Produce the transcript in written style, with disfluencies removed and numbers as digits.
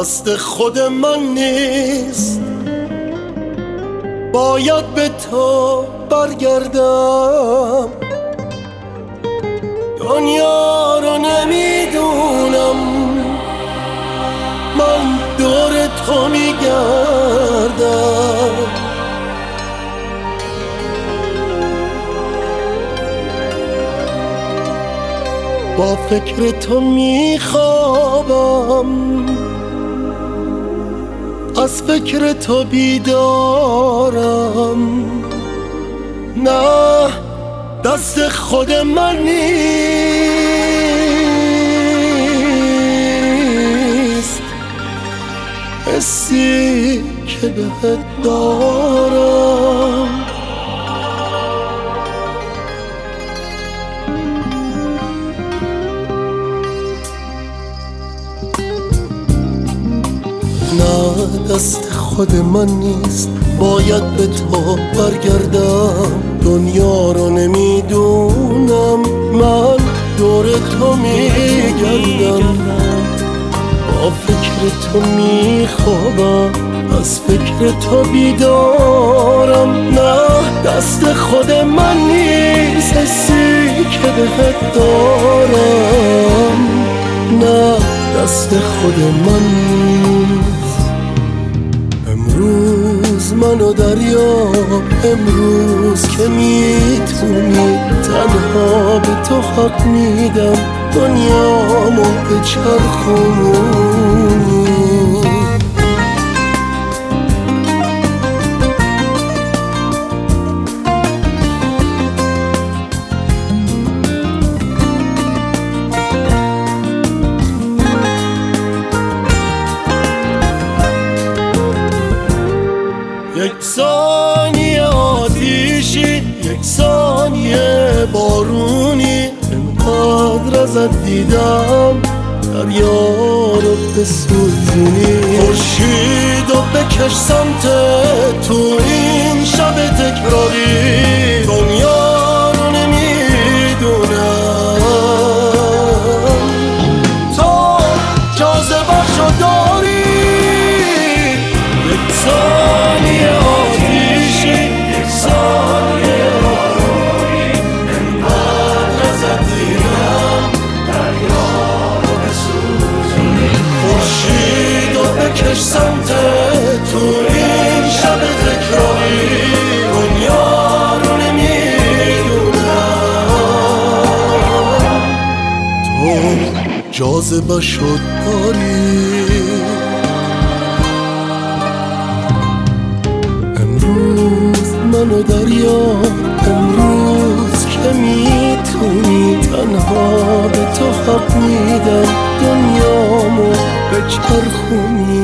دست خود من نیست، باید به تو برگردم. دنیا رو نمیدونم، من دور تو میگردم. با فکر تو میخوابم، از فکر تو بیدارم. نه دست خود من نیست، حسی که بهت دارم. نه دست خود من نیست، باید به تو برگردم. دنیا رو نمیدونم، من دور تو میگردم. با فکر تو میخوابم، از فکر تو بیدارم. نه دست خود من نیست، حسی که بهت دارم. نه دست خود من نیست. امروز منو دریاب، امروز که میتونی. تنها به تو حق میدم، دنیامو بچرخونی. یک ثانیه آتیشی، یک ثانیه بارونی. اینقدر ازت دیدم دریا رو بسوزونی. خورشیدو بکش سمت تو این شب تکراری. دنیا رو نمیدونم، تو جاذبه‌شو داری. یک ثانیه آتیشی، یک ثانیه بارونی. انقدر ازت دیدم دریا رو بسوزونی. خورشیدو بکش سمت تو این شب تکراری. دنیا رو نمیدونم، تو جاذبه‌شو داری. منو دریا، امروز که میتونی. تنها به تو حق میدم، دنیامو بچرخونی.